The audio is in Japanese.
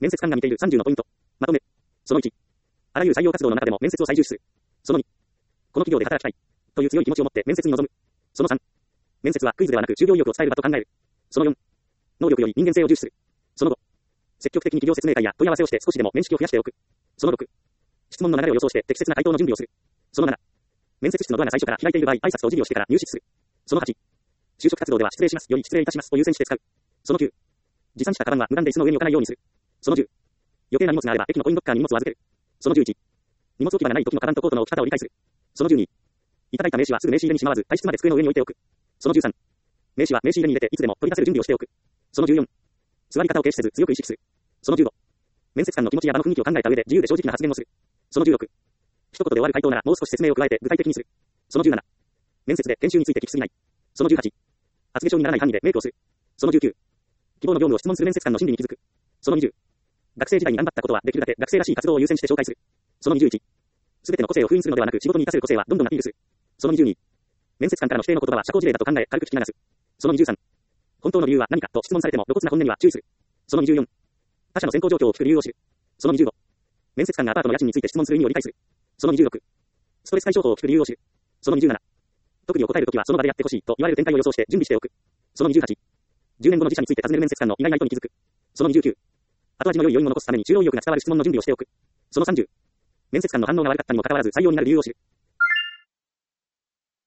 面接官が見ている30のポイント。まとめ。その1。あらゆる採用活動の中でも面接を最重視する。その2。この企業で働きたい。という強い気持ちを持って面接に臨む。その3。面接はクイズではなく就業意欲を伝える場と考える。その4。能力より人間性を重視する。その5。積極的に企業説明会や問い合わせをして少しでも面識を増やしておく。その6。質問の流れを予想して適切な回答の準備をする。その7。面接室のドアが最初から開いている場合、挨拶とお辞儀をしてから入室する。その8。就職活動では失礼しますより失礼いたしますを優先して使う。その9。持参したカバンは無断で椅子の上に置かないようにする。その10。余計な荷物があれば駅のコインロッカーに荷物を預ける。その11。荷物置き場がない時のカバンとコートの置き方を理解する。その12。いただいた名刺はすぐ名刺入れにしまわず、退出まで机の上に置いておく。その13。名刺は名刺入れに入れていつでも取り出せる準備をしておく。その14。座り方を軽視せず強く意識する。その15。面接官の気持ちや場の雰囲気を考えた上で自由で正直な発言をする。その16。一言で終わる回答ならもう少し説明を加えて具体的にする。その17。面接で研修について聞きすぎない。その18。発言症にならない範囲でメイクをする。その19。希望の業務を質問する面接官の心理に気づく。その20。学生時代に頑張ったことはできるだけ学生らしい活動を優先して紹介する。その21。すべての個性を封印するのではなく仕事に活かせる個性はどんどんアピールする。その22。面接官からの指定の言葉は社交辞令だと考え軽く聞き流す。その23。本当の理由は何かと質問されても露骨な本音には注意する。その24。他社の選考状況を聞く理由を知る。その25。面接官がアパートの家賃について質問する意味を理解する。その26。ストレス解消法を聞く理由を知る。その27。特技を答えるときはその場でやってほしいと言われる展開を予想して準備しておく。その28。10年後の自社について尋ねる面接官の意外な意図に気づく。その29。後味の良い余韻を残すために就労意欲が伝わる質問の準備をしておく。その30。面接官の反応が悪かったにもかかわらず採用になる理由を知る。